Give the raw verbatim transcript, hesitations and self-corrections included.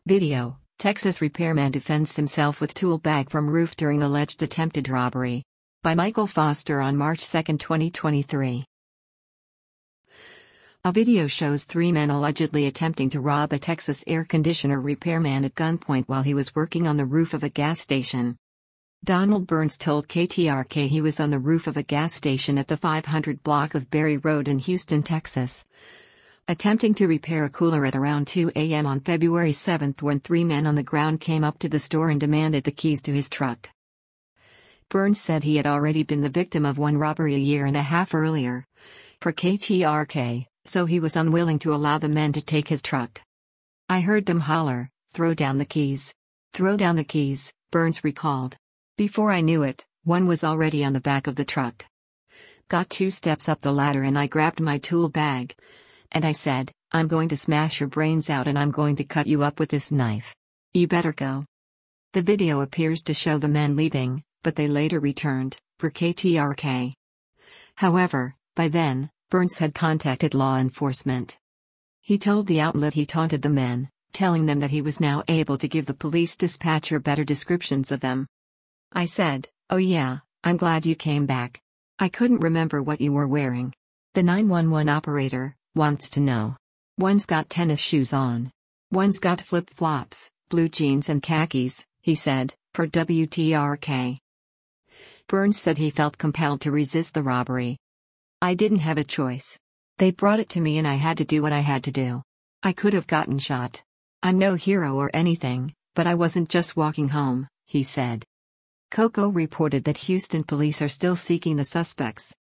Video: Texas repairman defends himself with tool bag from roof during alleged attempted robbery. By Michael Foster on March second, twenty twenty-three. A video shows three men allegedly attempting to rob a Texas air conditioner repairman at gunpoint while he was working on the roof of a gas station. Donald Burns told K T R K he was on the roof of a gas station at the five hundred block of Berry Road in Houston, Texas, attempting to repair a cooler at around two a m on February seventh when three men on the ground came up to the store and demanded the keys to his truck. Burns said he had already been the victim of one robbery a year and a half earlier, for K T R K, so he was unwilling to allow the men to take his truck. "I heard them holler, 'Throw down the keys. Throw down the keys,'" Burns recalled. "Before I knew it, one was already on the back of the truck. Got two steps up the ladder and I grabbed my tool bag. And I said, 'I'm going to smash your brains out and I'm going to cut you up with this knife. You better go.'" The video appears to show the men leaving, but they later returned, for K T R K. However, by then, Burns had contacted law enforcement. He told the outlet he taunted the men, telling them that he was now able to give the police dispatcher better descriptions of them. "I said, 'Oh yeah, I'm glad you came back. I couldn't remember what you were wearing.'" The nine one one operator wants to know. "One's got tennis shoes on. One's got flip-flops, blue jeans and khakis," he said, for W T R K. Burns said he felt compelled to resist the robbery. "I didn't have a choice. They brought it to me and I had to do what I had to do. I could have gotten shot. I'm no hero or anything, but I wasn't just walking home," he said. Coco reported that Houston police are still seeking the suspects.